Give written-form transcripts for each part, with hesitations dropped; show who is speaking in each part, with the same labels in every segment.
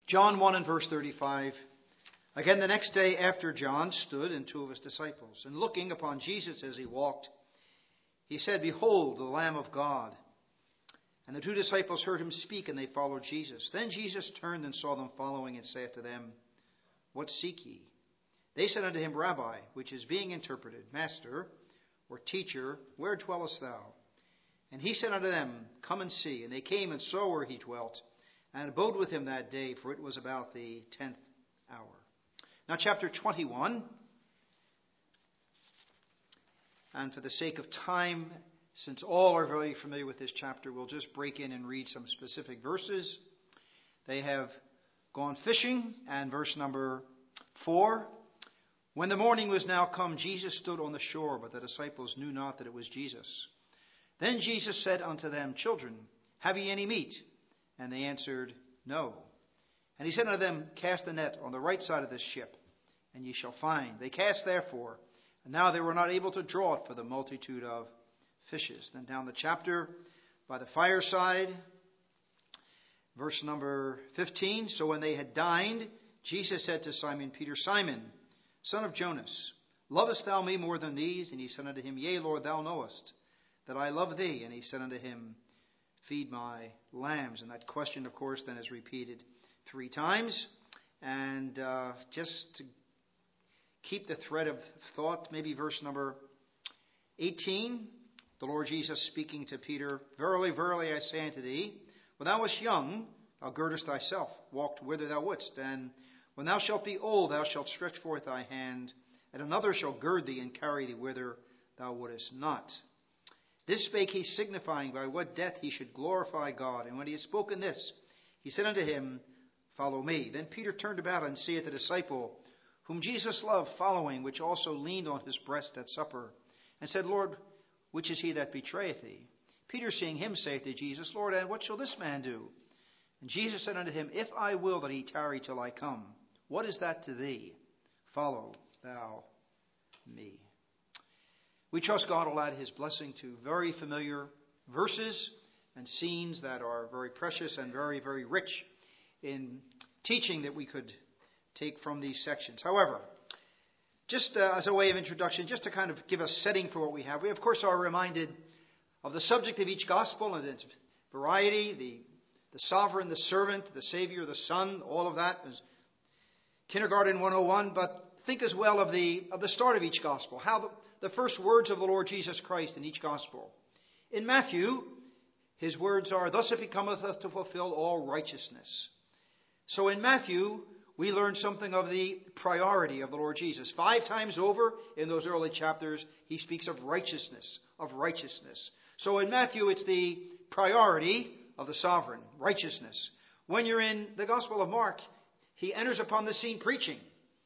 Speaker 1: John 1 and verse 35. Again, the next day after John stood and two of his disciples, and looking upon Jesus as he walked, he said, Behold, the Lamb of God. And the two disciples heard him speak, and they followed Jesus. Then Jesus turned and saw them following, and said to them, What seek ye? They said unto him, Rabbi, which is being interpreted, Master, or Teacher, where dwellest thou? And he said unto them, Come and see. And they came and saw where he dwelt, and abode with him that day, for it was about the 10th hour. Now, chapter 21. And for the sake of time, since all are very familiar with this chapter, we'll just break in and read some specific verses. They have gone fishing, and verse number 4. When the morning was now come, Jesus stood on the shore, but the disciples knew not that it was Jesus. Then Jesus said unto them, Children, have ye any meat? And they answered, No. And he said unto them, Cast the net on the right side of this ship, and ye shall find. They cast therefore, and now they were not able to draw it for the multitude of fishes. Then down the chapter, by the fireside, verse number 15. So when they had dined, Jesus said to Simon Peter, Simon, son of Jonas, lovest thou me more than these? And he said unto him, Yea, Lord, thou knowest that I love thee. And he said unto him, Feed my lambs. And that question, of course, then is repeated 3 times. And just to keep the thread of thought, maybe verse number 18, the Lord Jesus speaking to Peter, Verily, verily, I say unto thee, when thou wast young, thou girdest thyself, walked whither thou wouldst. And when thou shalt be old, thou shalt stretch forth thy hand, and another shall gird thee and carry thee whither thou wouldest not. This spake he, signifying by what death he should glorify God. And when he had spoken this, he said unto him, Follow me. Then Peter turned about and seeth the disciple, whom Jesus loved, following, which also leaned on his breast at supper, and said, Lord, which is he that betrayeth thee? Peter, seeing him, saith to Jesus, Lord, and what shall this man do? And Jesus said unto him, If I will that he tarry till I come, what is that to thee? Follow thou me. We trust God will add his blessing to very familiar verses and scenes that are very precious and very, very rich in teaching that we could take from these sections. However, just as a way of introduction, just to kind of give a setting for what we have, we of course are reminded of the subject of each gospel and its variety, the sovereign, the servant, the Savior, the Son, all of that is Kindergarten 101. But think as well of the start of each gospel, how the first words of the Lord Jesus Christ in each gospel. In Matthew, his words are, Thus it becometh us to fulfill all righteousness. So in Matthew, we learn something of the priority of the Lord Jesus. 5 times over in those early chapters, he speaks of righteousness, of righteousness. So in Matthew, it's the priority of the sovereign, righteousness. When you're in the Gospel of Mark, he enters upon the scene preaching.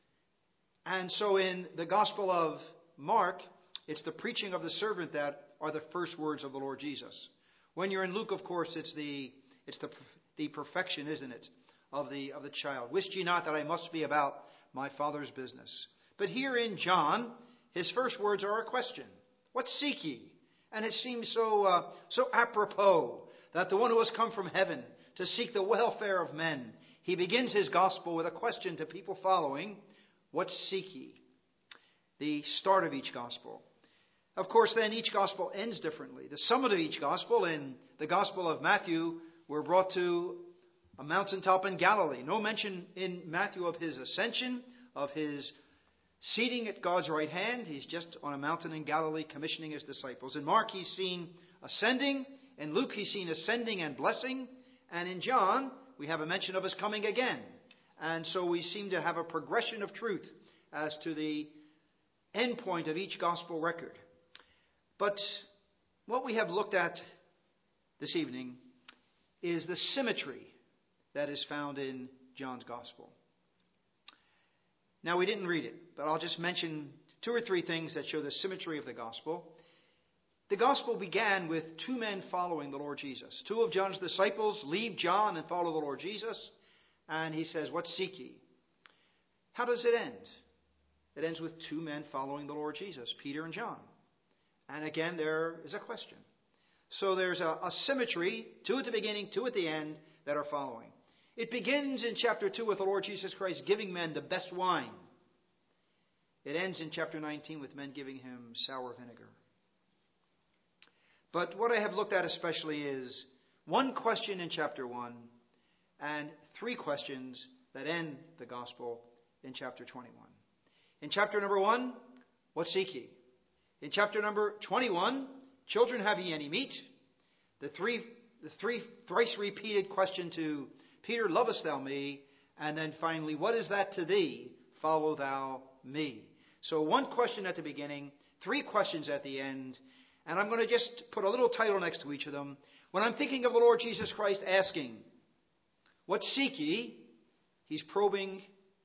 Speaker 1: And so in the Gospel of Mark, it's the preaching of the servant that are the first words of the Lord Jesus. When you're in Luke, of course, it's the perfection, isn't it, of the child. Wist ye not that I must be about my Father's business? But here in John, his first words are a question. What seek ye? And it seems so apropos that the one who has come from heaven to seek the welfare of men, he begins his gospel with a question to people following, what seek ye? The start of each gospel. Of course, then each gospel ends differently. The summit of each gospel in the Gospel of Matthew, we're brought to a mountaintop in Galilee. No mention in Matthew of his ascension, of his seating at God's right hand. He's just on a mountain in Galilee commissioning his disciples. In Mark, he's seen ascending. In Luke, he's seen ascending and blessing. And in John, we have a mention of his coming again. And so we seem to have a progression of truth as to the end point of each gospel record. But what we have looked at this evening is the symmetry that is found in John's gospel. Now, we didn't read it, but I'll just mention 2 or 3 things that show the symmetry of the gospel. The gospel began with 2 men following the Lord Jesus. 2 of John's disciples leave John and follow the Lord Jesus. And he says, What seek ye? How does it end? It ends with 2 men following the Lord Jesus, Peter and John. And again, there is a question. So there's a symmetry, 2 at the beginning, 2 at the end, that are following. It begins in chapter 2 with the Lord Jesus Christ giving men the best wine. It ends in chapter 19 with men giving him sour vinegar. But what I have looked at especially is one question in chapter 1 and 3 questions that end the gospel in chapter 21. In chapter number 1, what seek ye? In chapter number 21, children, have ye any meat? The three thrice repeated question to Peter, lovest thou me? And then finally, what is that to thee? Follow thou me. So one question at the beginning, 3 questions at the end. And I'm going to just put a little title next to each of them. When I'm thinking of the Lord Jesus Christ asking, what seek ye? He's probing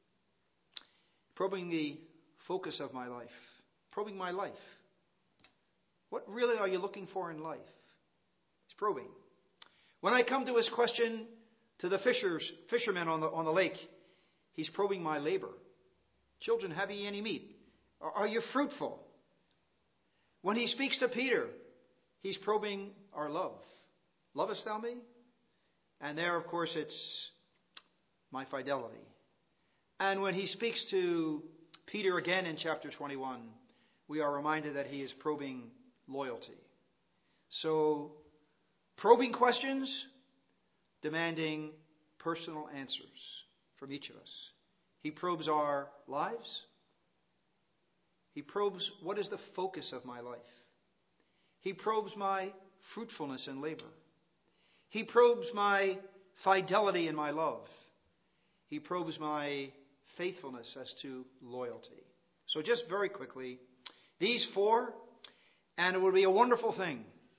Speaker 1: the focus of my life. Probing my life. What really are you looking for in life? He's probing. When I come to his question to the fishermen on the lake, he's probing my labor. Children, have ye any meat? Are you fruitful? When he speaks to Peter, he's probing our love. Lovest thou me? And there, of course, it's my fidelity. And when he speaks to Peter again in chapter 21, we are reminded that he is probing loyalty. So, probing questions, demanding personal answers from each of us. He probes our lives. He probes what is the focus of my life. He probes my fruitfulness and labor. He probes my fidelity in my love. He probes my faithfulness as to loyalty. So just very quickly, these 4, and it would be a wonderful thing.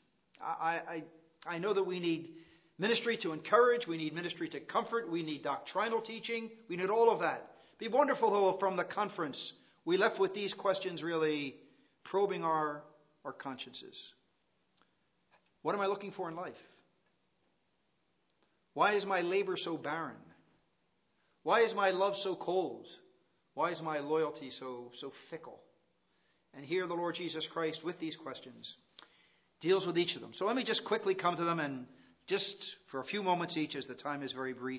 Speaker 1: I know that we need ministry to encourage, we need ministry to comfort, we need doctrinal teaching, we need all of that. It'd be wonderful, though, from the conference, we left with these questions really probing our consciences. What am I looking for in life? Why is my labor so barren? Why is my love so cold? Why is my loyalty so fickle? And here the Lord Jesus Christ, with these questions, deals with each of them. So let me just quickly come to them, and just for a few moments each, as the time is very brief.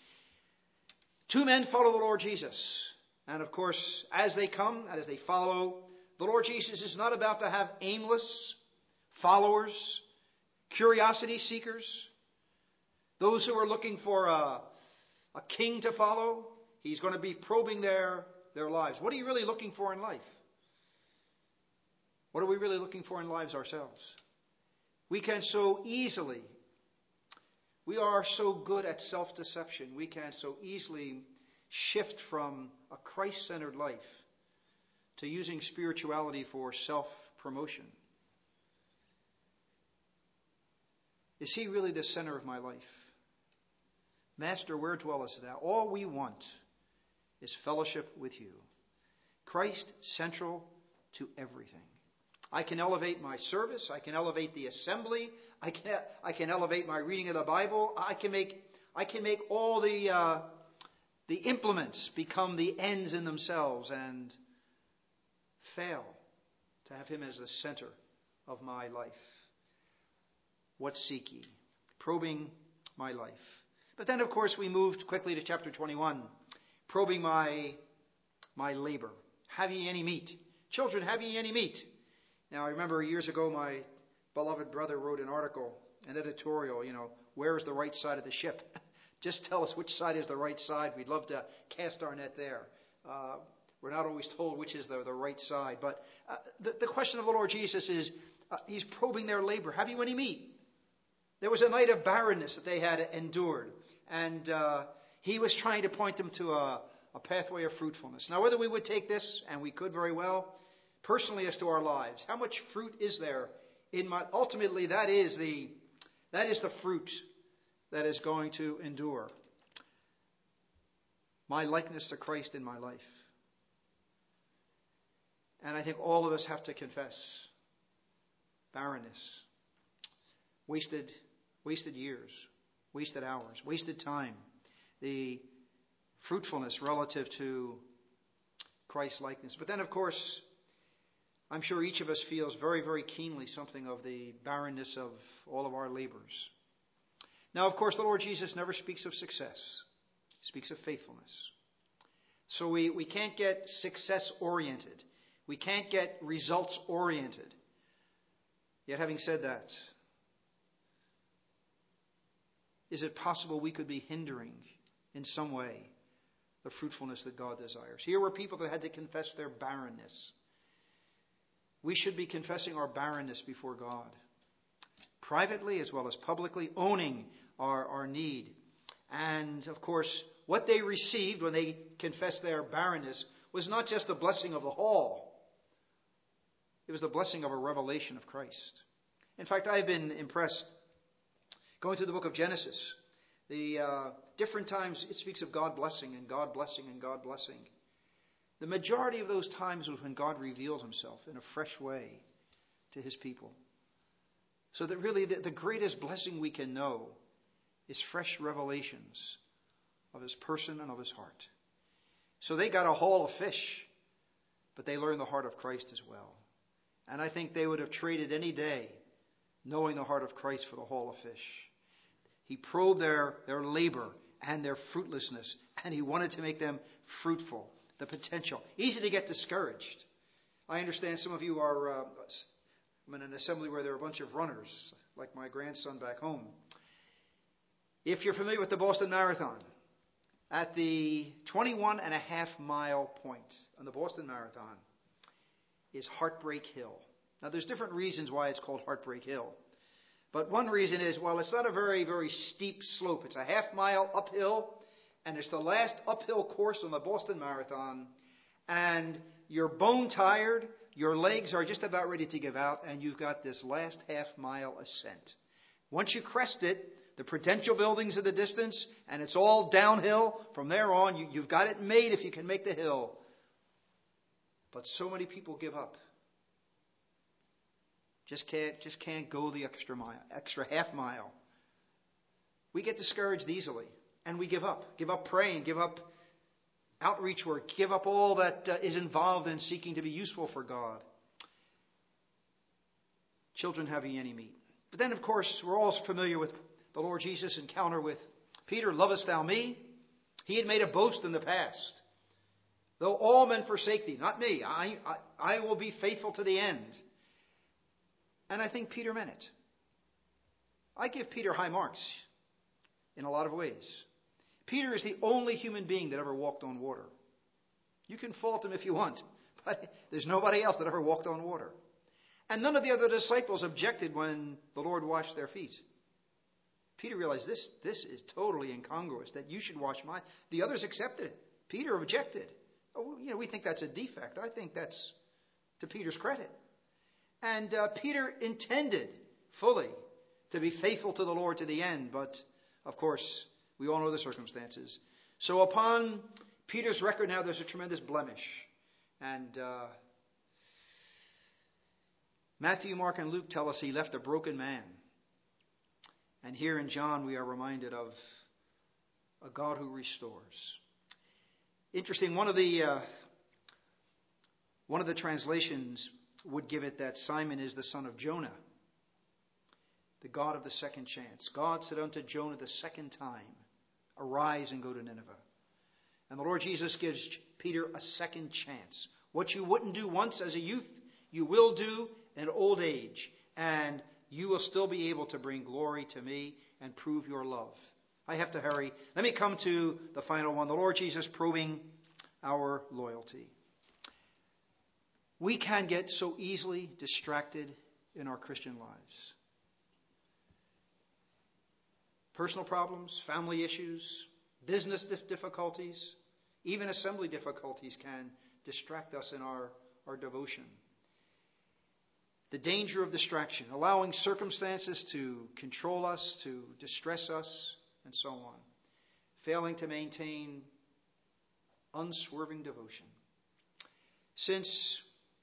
Speaker 1: 2 men follow the Lord Jesus. And of course, as they come, and as they follow, the Lord Jesus is not about to have aimless followers, curiosity seekers, those who are looking for a king to follow. He's going to be probing their lives. What are you really looking for in life? What are we really looking for in lives ourselves? We can so easily, we are so good at self-deception, we can so easily shift from a Christ-centered life to using spirituality for self-promotion. Is he really the center of my life? Master, where dwellest thou? All we want is fellowship with you. Christ central to everything. I can elevate my service. I can elevate the assembly. I can elevate my reading of the Bible. I can make all the implements become the ends in themselves and fail to have him as the center of my life. What seek ye? Probing my life. But then, of course, we moved quickly to chapter 21, probing my labor. Have ye any meat? Children, have ye any meat? Now, I remember years ago, my beloved brother wrote an article, an editorial, where is the right side of the ship? Just tell us which side is the right side. We'd love to cast our net there. We're not always told which is the right side. But the question of the Lord Jesus is, he's probing their labor. Have you any meat? There was a night of barrenness that they had endured. And he was trying to point them to a pathway of fruitfulness. Now, whether we would take this, and we could very well, personally as to our lives, how much fruit is there in my... Ultimately, that is the fruit that is going to endure. My likeness to Christ in my life. And I think all of us have to confess barrenness. Wasted years. Wasted hours. Wasted time. The fruitfulness relative to Christ's likeness. But then, of course, I'm sure each of us feels very, very keenly something of the barrenness of all of our labors. Now, of course, the Lord Jesus never speaks of success. He speaks of faithfulness. So we can't get success-oriented. We can't get results-oriented. Yet having said that, is it possible we could be hindering in some way the fruitfulness that God desires? Here were people that had to confess their barrenness. We should be confessing our barrenness before God, privately as well as publicly, owning our need. And, of course, what they received when they confessed their barrenness was not just the blessing of the hall. It was the blessing of a revelation of Christ. In fact, I've been impressed going through the book of Genesis. The different times it speaks of God blessing and God blessing and God blessing. The majority of those times was when God revealed himself in a fresh way to his people. So that really the greatest blessing we can know is fresh revelations of his person and of his heart. So they got a haul of fish, but they learned the heart of Christ as well. And I think they would have traded any day knowing the heart of Christ for the haul of fish. He probed their labor and their fruitlessness, and he wanted to make them fruitful, the potential. Easy to get discouraged. I understand some of you are, I'm in an assembly where there are a bunch of runners, like my grandson back home. If you're familiar with the Boston Marathon, at the 21.5-mile point on the Boston Marathon is Heartbreak Hill. Now, there's different reasons why it's called Heartbreak Hill. But one reason is, well, it's not a very, very steep slope. It's a half-mile uphill, and it's the last uphill course on the Boston Marathon. And you're bone-tired, your legs are just about ready to give out, and you've got this last half-mile ascent. Once you crest it, the Prudential Building's in the distance, and it's all downhill. From there on, you've got it made if you can make the hill. But so many people give up. Just can't go the extra half mile. We get discouraged easily, and we give up. Give up praying, give up outreach work, give up all that is involved in seeking to be useful for God. Children have ye any meat. But then, of course, we're all familiar with the Lord Jesus' encounter with Peter. Lovest thou me? He had made a boast in the past. Though all men forsake thee, not me, I will be faithful to the end. And I think Peter meant it. I give Peter high marks in a lot of ways. Peter is the only human being that ever walked on water. You can fault him if you want, but there's nobody else that ever walked on water. And none of the other disciples objected when the Lord washed their feet. Peter realized this is totally incongruous, that you should wash mine. The others accepted it. Peter objected. Oh, we think that's a defect. I think that's to Peter's credit. And Peter intended fully to be faithful to the Lord to the end. But, of course, we all know the circumstances. So upon Peter's record now, there's a tremendous blemish. And Matthew, Mark, and Luke tell us he left a broken man. And here in John, we are reminded of a God who restores. Interesting, one of the translations would give it that Simon is the son of Jonah, the God of the second chance. God said unto Jonah the second time, arise and go to Nineveh. And the Lord Jesus gives Peter a second chance. What you wouldn't do once as a youth, you will do in old age. And you will still be able to bring glory to me and prove your love. I have to hurry. Let me come to the final one. The Lord Jesus probing our loyalty. We can get so easily distracted in our Christian lives. Personal problems, family issues, business difficulties, even assembly difficulties can distract us in our devotion. The danger of distraction, allowing circumstances to control us, to distress us, and so on. Failing to maintain unswerving devotion. Since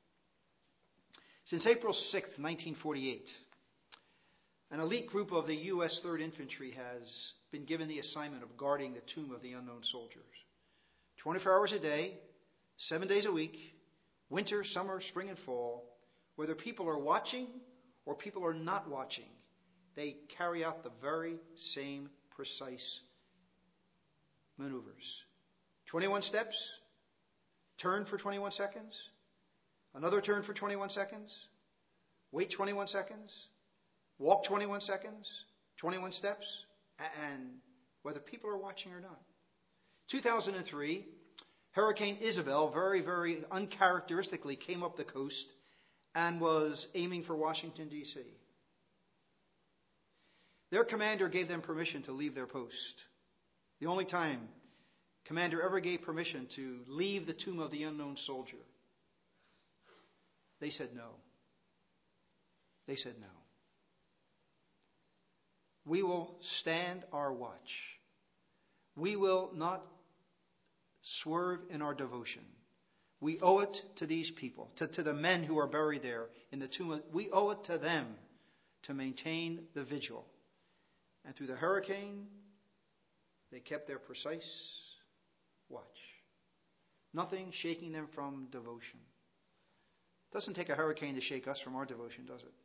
Speaker 1: April 6th, 1948, an elite group of the U.S. 3rd Infantry has been given the assignment of guarding the tomb of the unknown soldiers. 24 hours a day, 7 days a week, winter, summer, spring, and fall. Whether people are watching or people are not watching, they carry out the very same precise maneuvers. 21 steps, turn for 21 seconds, another turn for 21 seconds, wait 21 seconds, walk 21 seconds, 21 steps, and whether people are watching or not. 2003, Hurricane Isabel very, very uncharacteristically came up the coast and was aiming for Washington, D.C. Their commander gave them permission to leave their post. The only time commander ever gave permission to leave the tomb of the unknown soldier. They said no. They said no. We will stand our watch. We will not swerve in our devotion. We owe it to these people, to the men who are buried there in the tomb. We owe it to them to maintain the vigil. And through the hurricane, they kept their precise watch. Nothing shaking them from devotion. It doesn't take a hurricane to shake us from our devotion, does it?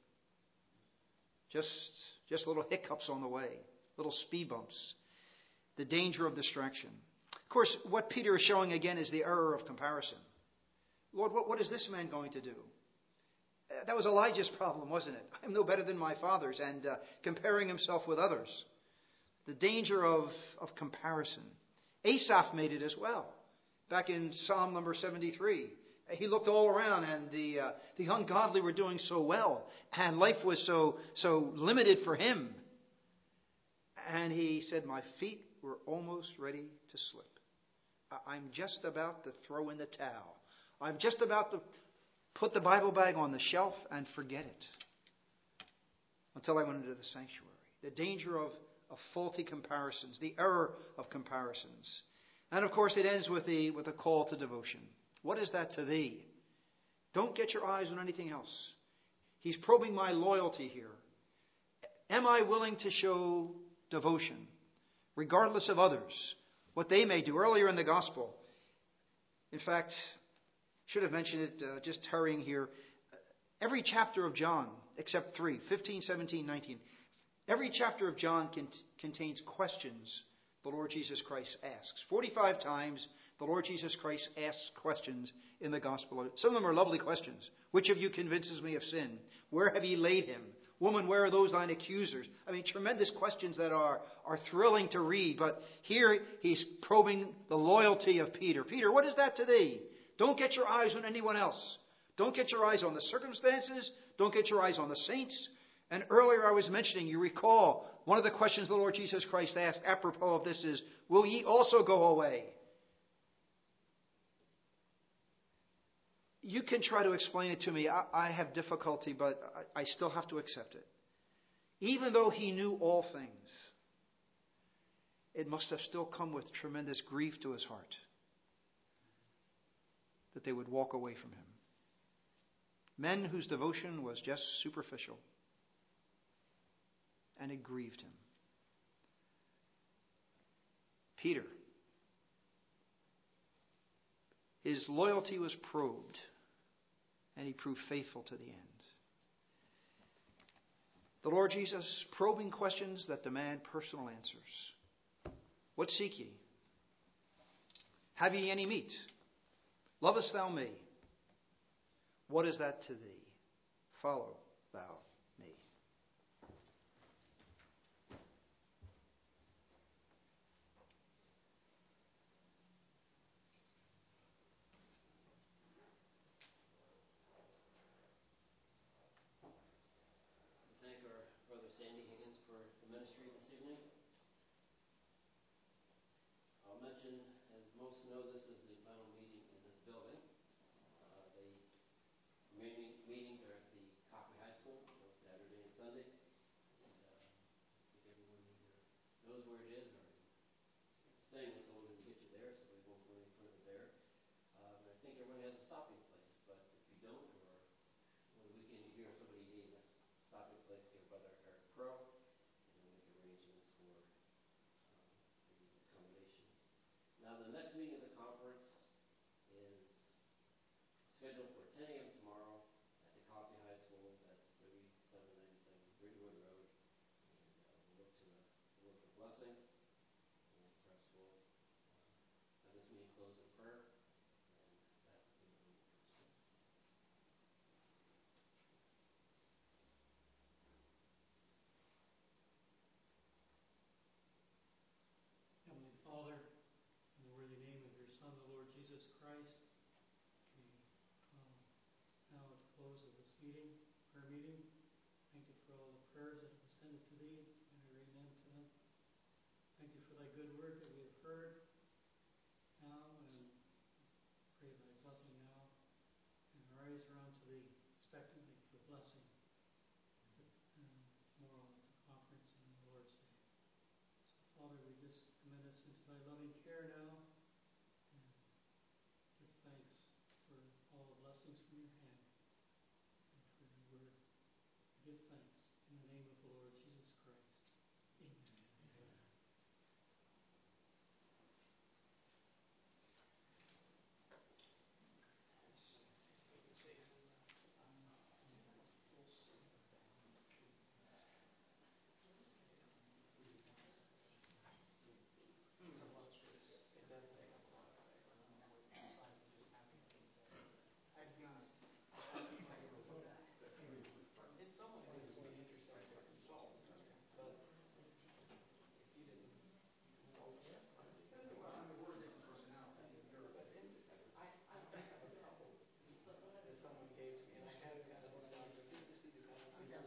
Speaker 1: Just little hiccups on the way, little speed bumps. The danger of distraction. Of course, what Peter is showing again is the error of comparison. Lord, what is this man going to do? That was Elijah's problem, wasn't it? I'm no better than my fathers, and comparing himself with others. The danger of comparison. Asaph made it as well. Back in Psalm number 73, he looked all around, and the ungodly were doing so well, and life was so limited for him. And he said, my feet were almost ready to slip. I'm just about to throw in the towel. I'm just about to put the Bible bag on the shelf and forget it. Until I went into the sanctuary. The danger of faulty comparisons. The error of comparisons. And of course it ends with a call to devotion. What is that to thee? Don't get your eyes on anything else. He's probing my loyalty here. Am I willing to show devotion, regardless of others, what they may do? Earlier in the gospel, in fact, should have mentioned it, just hurrying here. Every chapter of John, except 3, 15, 17, 19, every chapter of John contains questions the Lord Jesus Christ asks. 45 times the Lord Jesus Christ asks questions in the gospel. Some of them are lovely questions. Which of you convinces me of sin? Where have ye laid him? Woman, where are those thine accusers? I mean, tremendous questions that are thrilling to read. But here he's probing the loyalty of Peter. Peter, what is that to thee? Don't get your eyes on anyone else. Don't get your eyes on the circumstances. Don't get your eyes on the saints. And earlier I was mentioning, you recall, one of the questions the Lord Jesus Christ asked apropos of this is, will ye also go away? You can try to explain it to me. I have difficulty, but I still have to accept it. Even though he knew all things, it must have still come with tremendous grief to his heart that they would walk away from him. Men whose devotion was just superficial. And it grieved him. Peter. His loyalty was probed. And he proved faithful to the end. The Lord Jesus probing questions that demand personal answers. What seek ye? Have ye any meat? Lovest thou me? What is that to thee? Follow thou me.
Speaker 2: Thank our brother Sandy Higgins for the ministry this evening. I'll mention, as most know, this is the final meeting in this building. The meetings are at the Coffee High School, both Saturday and Sunday. And I think everyone either knows where it is or saying with someone who can get you there, so we won't go any further there. But I think everyone has a stopping place. But if you don't, or on the weekend you hear somebody needing a stopping place here by their Art Pro, and then make arrangements for the accommodations. Now, the next meeting of the conference is scheduled for 10 a.m. tomorrow at the Coffee High School. That's 3797 Ridgewood Road, blessing. And perhaps we'll have this meeting close in prayer. And that will be the meeting.
Speaker 3: Heavenly Father, in the worthy name of your Son, the Lord Jesus Christ, we come now at the close of this meeting, prayer meeting. Thank you for all the prayers that have been sent to thee, and I read them to them. Thank you for thy good word that we have heard now, and pray thy blessing now, and our eyes are unto thee, expectantly for blessing tomorrow at the conference and the Lord's Day. So, Father, we just commit us into thy loving care now, and give thanks for all the blessings from your hand, and for your word. Give thanks.